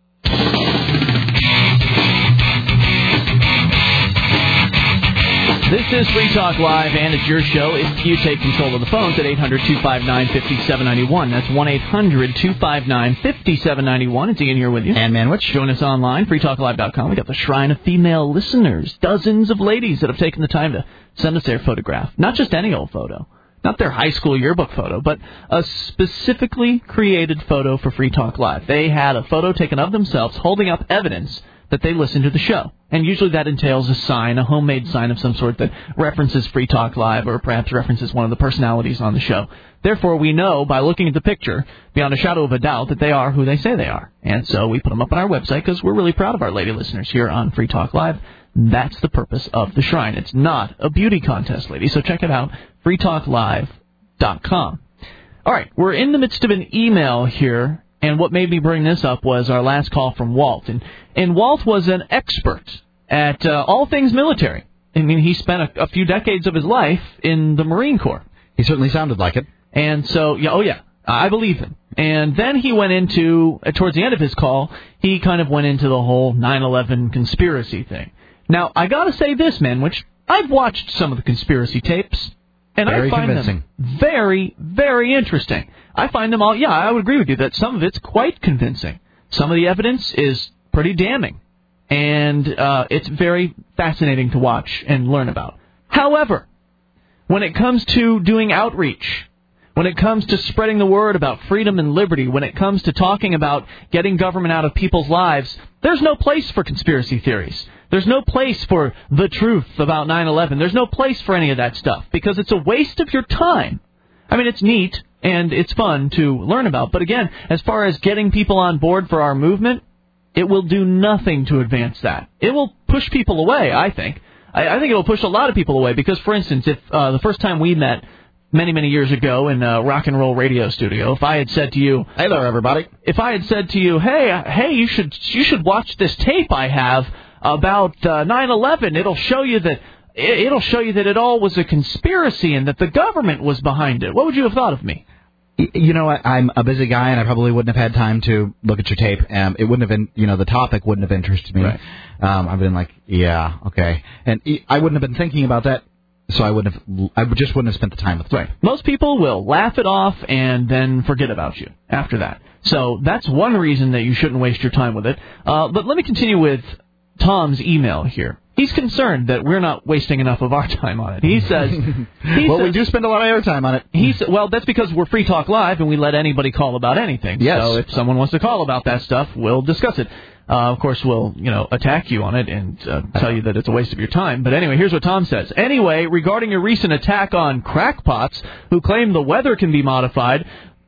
This is Free Talk Live, and it's your show if you take control of the phones at 800-259-5791. That's 1-800-259-5791. It's Ian here with you. And Manwich. Join us online, freetalklive.com. We got the Shrine of Female Listeners. Dozens of ladies that have taken the time to send us their photograph. Not just any old photo. Not their high school yearbook photo, but a specifically created photo for Free Talk Live. They had a photo taken of themselves holding up evidence that they listen to the show. And usually that entails a sign, a homemade sign of some sort that references Free Talk Live or perhaps references one of the personalities on the show. Therefore, we know by looking at the picture, beyond a shadow of a doubt, that they are who they say they are. And so we put them up on our website because we're really proud of our lady listeners here on Free Talk Live. That's the purpose of the Shrine. It's not a beauty contest, ladies, so check it out, freetalklive.com. All right, we're in the midst of an email here. And what made me bring this up was our last call from Walt. And Walt was an expert at all things military. I mean, he spent a few decades of his life in the Marine Corps. He certainly sounded like it. And so, I believe him. And then he went into, towards the end of his call, he kind of went into the whole 9/11 conspiracy thing. Now, I got to say this, man, which I've watched some of the conspiracy tapes. And I find them very, very interesting. I find them all, I would agree with you that some of it's quite convincing. Some of the evidence is pretty damning. And it's very fascinating to watch and learn about. However, when it comes to doing outreach, when it comes to spreading the word about freedom and liberty, when it comes to talking about getting government out of people's lives, there's no place for conspiracy theories. There's no place for the truth about 9/11. There's no place for any of that stuff because it's a waste of your time. I mean, it's neat and it's fun to learn about. But again, as far as getting people on board for our movement, it will do nothing to advance that. It will push people away, I think. I think it will push a lot of people away because, for instance, if the first time we met many, many years ago in a rock and roll radio studio, if I had said to you, "Hey there, everybody," if I had said to you, "Hey, you should watch this tape I have about 9/11. It'll show you that it all was a conspiracy and that the government was behind it," what would you have thought of me? You know what? I'm a busy guy, and I probably wouldn't have had time to look at your tape. It wouldn't have been, the topic wouldn't have interested me. Right. I've been like, yeah, okay, and I wouldn't have been thinking about that. So I just wouldn't have spent the time with it. Right. Most people will laugh it off and then forget about you after that. So that's one reason that you shouldn't waste your time with it. But let me continue with Tom's email here. He's concerned that we're not wasting enough of our time on it. He says... we do spend a lot of our time on it. Well, that's because we're Free Talk Live and we let anybody call about anything. Yes. So if someone wants to call about that stuff, we'll discuss it. Of course, we'll, attack you on it and tell you that it's a waste of your time. But anyway, here's what Tom says. Anyway, regarding your recent attack on crackpots who claim the weather can be modified,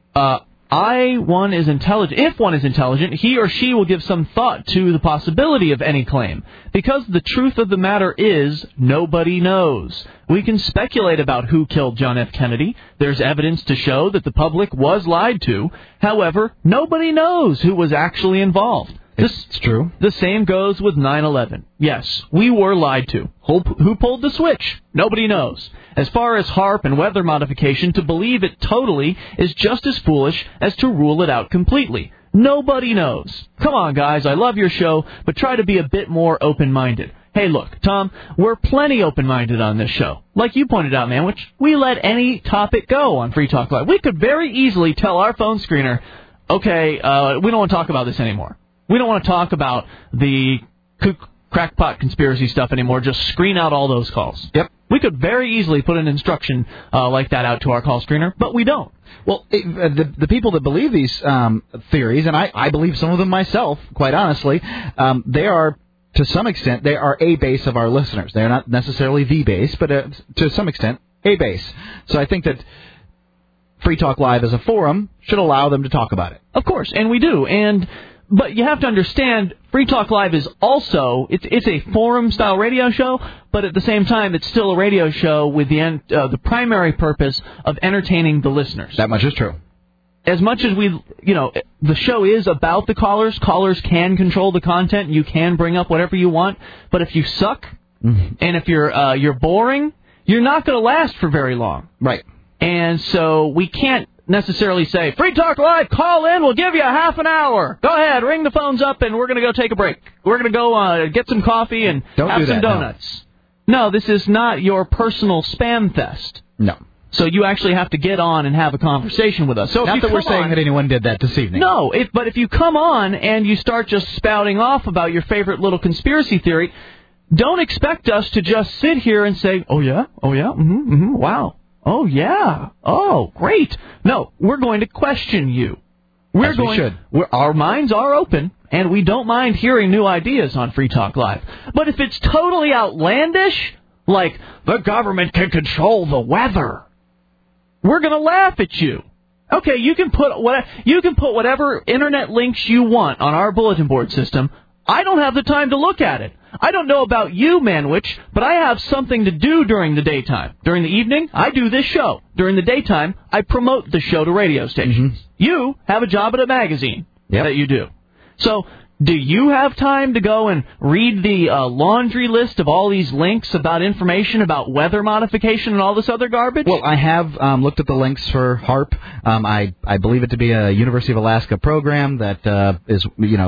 if one is intelligent, he or she will give some thought to the possibility of any claim. Because the truth of the matter is, nobody knows. We can speculate about who killed John F. Kennedy. There's evidence to show that the public was lied to. However, nobody knows who was actually involved. It's true. The same goes with 9/11. Yes, we were lied to. Who pulled the switch? Nobody knows. As far as HAARP and weather modification, to believe it totally is just as foolish as to rule it out completely. Nobody knows. Come on, guys, I love your show, but try to be a bit more open-minded. Hey, look, Tom, we're plenty open-minded on this show. Like you pointed out, Manwich, we let any topic go on Free Talk Live. We could very easily tell our phone screener, okay, we don't want to talk about this anymore. We don't want to talk about the crackpot conspiracy stuff anymore. Just screen out all those calls. Yep. We could very easily put an instruction like that out to our call screener, but we don't. Well, the people that believe these theories, and I believe some of them myself, quite honestly, they are, to some extent, they are a base of our listeners. They are not necessarily the base, but to some extent, a base. So I think that Free Talk Live as a forum should allow them to talk about it. Of course, and we do. But you have to understand, Free Talk Live is also, it's a forum-style radio show, but at the same time, it's still a radio show with the primary purpose of entertaining the listeners. That much is true. As much as the show is about the callers can control the content, you can bring up whatever you want, but if you suck, and if you're boring, you're not going to last for very long. Right. And so we can't necessarily say, Free Talk Live, call in, we'll give you a half an hour. Go ahead, ring the phones up, and we're going to go take a break. We're going to go get some coffee and have some donuts. No, this is not your personal spam fest. No. So you actually have to get on and have a conversation with us. So not that we're saying that anyone did that this evening. No, but if you come on and you start just spouting off about your favorite little conspiracy theory, don't expect us to just sit here and say, oh, yeah, wow. Oh, yeah. Oh, great. No, we're going to question you. We should. Our minds are open, and we don't mind hearing new ideas on Free Talk Live. But if it's totally outlandish, like the government can control the weather, we're going to laugh at you. Okay, you can put whatever internet links you want on our bulletin board system. I don't have the time to look at it. I don't know about you, Manwich, but I have something to do during the daytime. During the evening, I do this show. During the daytime, I promote the show to radio stations. Mm-hmm. You have a job at a magazine that you do. So, do you have time to go and read the laundry list of all these links about information about weather modification and all this other garbage? Well, I have looked at the links for HAARP. I believe it to be a University of Alaska program that is,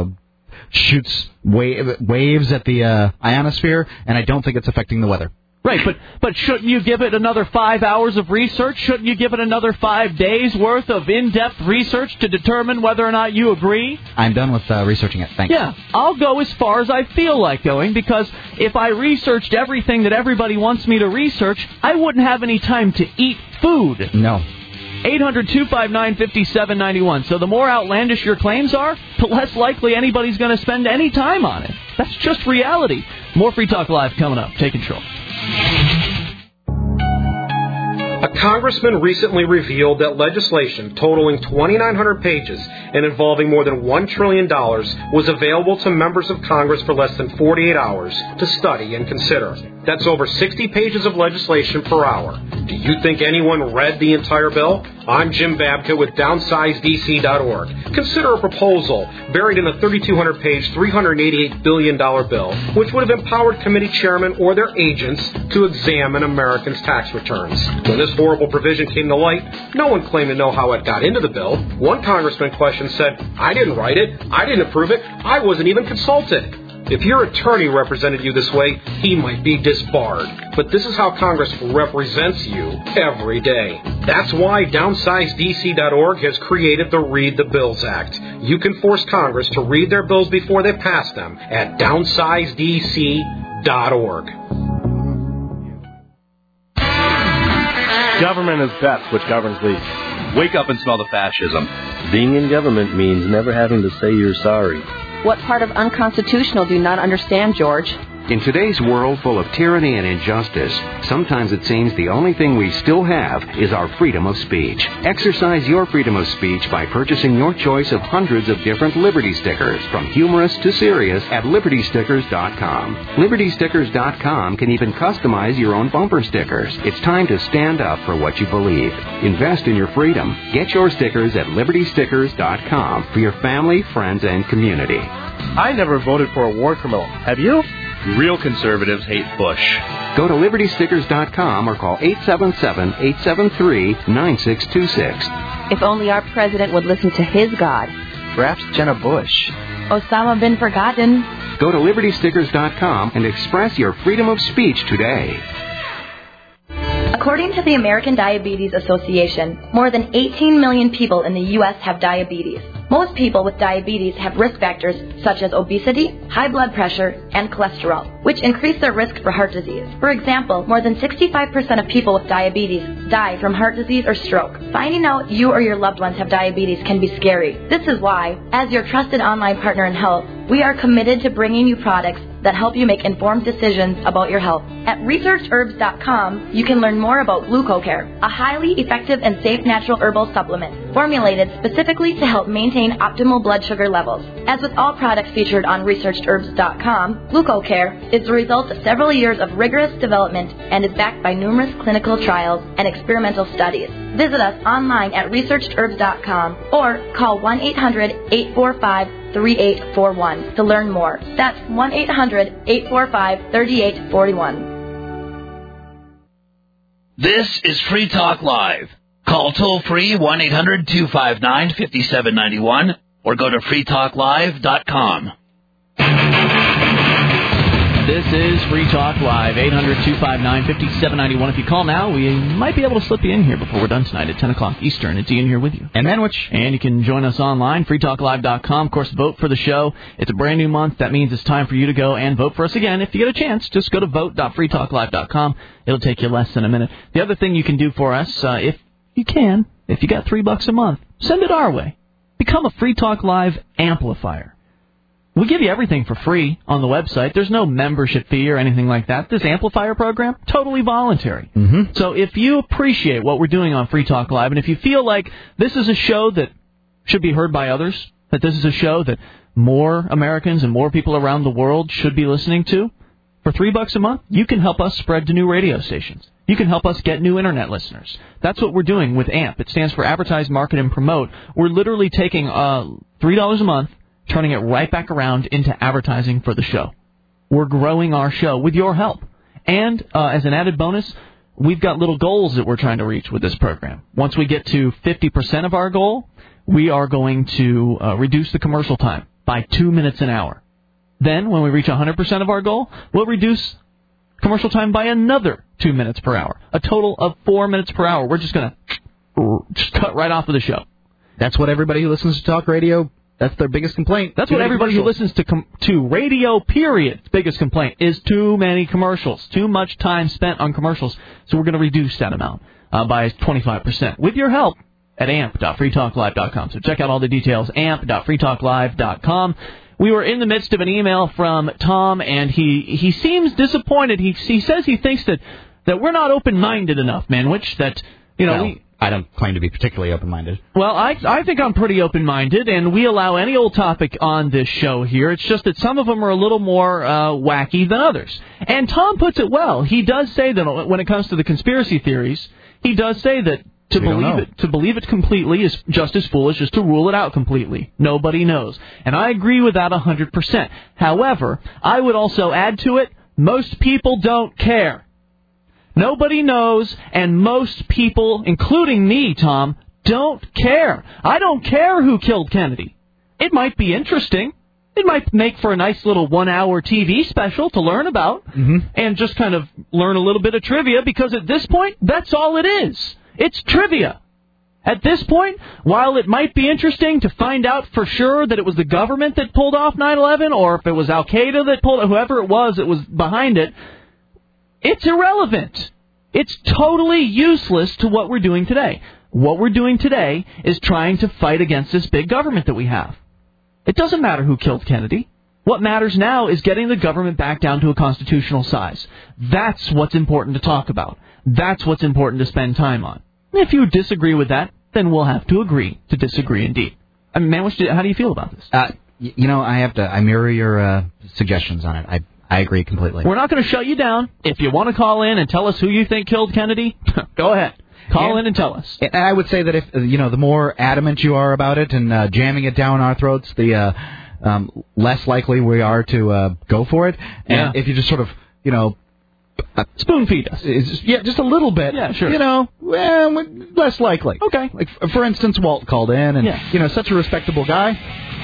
shoots waves at the ionosphere, and I don't think it's affecting the weather. Right, but shouldn't you give it another 5 hours of research? Shouldn't you give it another 5 days' worth of in-depth research to determine whether or not you agree? I'm done with researching it, thanks. Yeah, I'll go as far as I feel like going, because if I researched everything that everybody wants me to research, I wouldn't have any time to eat food. No. 800-259-5791. So the more outlandish your claims are, the less likely anybody's going to spend any time on it. That's just reality. More Free Talk Live coming up. Take control. A congressman recently revealed that legislation totaling 2,900 pages and involving more than $1 trillion was available to members of Congress for less than 48 hours to study and consider. That's over 60 pages of legislation per hour. Do you think anyone read the entire bill? I'm Jim Babka with DownsizeDC.org. Consider a proposal buried in a 3,200-page, $388 billion bill, which would have empowered committee chairmen or their agents to examine Americans' tax returns. When this horrible provision came to light, no one claimed to know how it got into the bill. One congressman questioned said, "I didn't write it. I didn't approve it. I wasn't even consulted." If your attorney represented you this way, he might be disbarred. But this is how Congress represents you every day. That's why DownsizeDC.org has created the Read the Bills Act. You can force Congress to read their bills before they pass them at DownsizeDC.org. Government is best, which governs least. Wake up and smell the fascism. Being in government means never having to say you're sorry. What part of unconstitutional do you not understand, George? In today's world full of tyranny and injustice, sometimes it seems the only thing we still have is our freedom of speech. Exercise your freedom of speech by purchasing your choice of hundreds of different Liberty stickers, from humorous to serious, at LibertyStickers.com. LibertyStickers.com can even customize your own bumper stickers. It's time to stand up for what you believe. Invest in your freedom. Get your stickers at LibertyStickers.com for your family, friends, and community. I never voted for a war criminal. Have you? Real conservatives hate Bush. Go to LibertyStickers.com or call 877-873-9626. If only our president would listen to his God. Perhaps Jenna Bush. Osama bin Forgotten. Go to LibertyStickers.com and express your freedom of speech today. According to the American Diabetes Association, more than 18 million people in the U.S. have diabetes. Most people with diabetes have risk factors such as obesity, high blood pressure, and cholesterol, which increase their risk for heart disease. For example, more than 65% of people with diabetes die from heart disease or stroke. Finding out you or your loved ones have diabetes can be scary. This is why, as your trusted online partner in health, we are committed to bringing you products that help you make informed decisions about your health. At ResearchHerbs.com, you can learn more about GlucoCare, a highly effective and safe natural herbal supplement formulated specifically to help maintain optimal blood sugar levels. As with all products featured on ResearchHerbs.com, GlucoCare is the result of several years of rigorous development and is backed by numerous clinical trials and experimental studies. Visit us online at ResearchHerbs.com or call 1-800-845-3841 to learn more. That's 1-800-845-3841. This is Free Talk Live. Call toll-free 1-800-259-5791 or go to freetalklive.com. This is Free Talk Live, 800-259-5791. If you call now, we might be able to slip you in here before we're done tonight at 10 o'clock Eastern. It's Ian here with you. And Manwich. And you can join us online, freetalklive.com. Of course, vote for the show. It's a brand new month. That means it's time for you to go and vote for us again. If you get a chance, just go to vote.freetalklive.com. It'll take you less than a minute. The other thing you can do for us, if you got $3 a month, send it our way. Become a Free Talk Live amplifier. We give you everything for free on the website. There's no membership fee or anything like that. This amplifier program, totally voluntary. Mm-hmm. So if you appreciate what we're doing on Free Talk Live, and if you feel like this is a show that should be heard by others, that this is a show that more Americans and more people around the world should be listening to, for $3 a month, you can help us spread to new radio stations. You can help us get new Internet listeners. That's what we're doing with AMP. It stands for Advertise, Market, and Promote. We're literally taking $3 a month, turning it right back around into advertising for the show. We're growing our show with your help. And as an added bonus, we've got little goals that we're trying to reach with this program. Once we get to 50% of our goal, we are going to reduce the commercial time by 2 minutes an hour. Then, when we reach 100% of our goal, we'll reduce commercial time by another 2 minutes per hour. A total of 4 minutes per hour. We're just going to cut right off of the show. That's what everybody who listens to talk radio, that's their biggest complaint. That's what everybody who listens to radio, period, biggest complaint is too many commercials, too much time spent on commercials. So we're going to reduce that amount by 25% with your help at amp.freetalklive.com. So check out all the details, amp.freetalklive.com. we were in the midst of an email from Tom, and he seems disappointed. He says he thinks that we're not open-minded enough, Manwich, that, I don't claim to be particularly open-minded. Well, I think I'm pretty open-minded, and we allow any old topic on this show here. It's just that some of them are a little more wacky than others. And Tom puts it well. He does say that when it comes to the conspiracy theories, he does say that to believe it completely is just as foolish as to rule it out completely. Nobody knows. And I agree with that 100%. However, I would also add to it, most people don't care. Nobody knows, and most people, including me, Tom, don't care. I don't care who killed Kennedy. It might be interesting. It might make for a nice little 1-hour TV special to learn about and just kind of learn a little bit of trivia, because at this point, that's all it is. It's trivia. At this point, while it might be interesting to find out for sure that it was the government that pulled off 9/11, or if it was Al-Qaeda that pulled it, whoever it was behind it, it's irrelevant. It's totally useless to what we're doing today. What we're doing today is trying to fight against this big government that we have. It doesn't matter who killed Kennedy. What matters now is getting the government back down to a constitutional size. That's what's important to talk about. That's what's important to spend time on. If you disagree with that, then we'll have to agree to disagree indeed. I mean, how do you feel about this? I mirror your suggestions on it. I agree completely. We're not going to shut you down. If you want to call in and tell us who you think killed Kennedy, go ahead. Call in and tell us. And I would say that if the more adamant you are about it and jamming it down our throats, the less likely we are to go for it. And if you just sort of, spoon feed us. Just a little bit. Yeah, sure. Less likely. Okay. Like, for instance, Walt called in, and, such a respectable guy.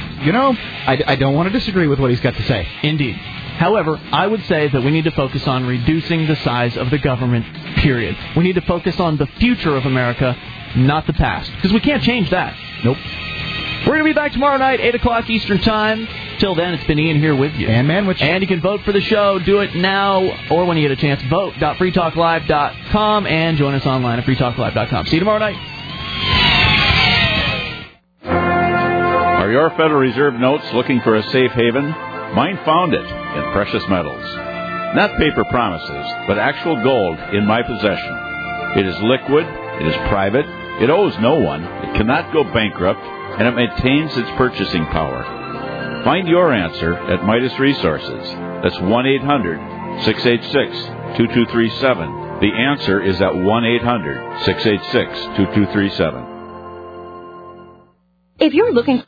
I don't want to disagree with what he's got to say. Indeed. However, I would say that we need to focus on reducing the size of the government, period. We need to focus on the future of America, not the past, because we can't change that. Nope. We're going to be back tomorrow night, 8 o'clock Eastern Time. Till then, it's been Ian here with you. And Manwich. And you can vote for the show. Do it now or when you get a chance. Vote.freetalklive.com and join us online at freetalklive.com. See you tomorrow night. Are your Federal Reserve notes looking for a safe haven? Mine found it in precious metals. Not paper promises, but actual gold in my possession. It is liquid, it is private, it owes no one, it cannot go bankrupt, and it maintains its purchasing power. Find your answer at Midas Resources. That's 1-800-686-2237. The answer is at 1-800-686-2237. If you're looking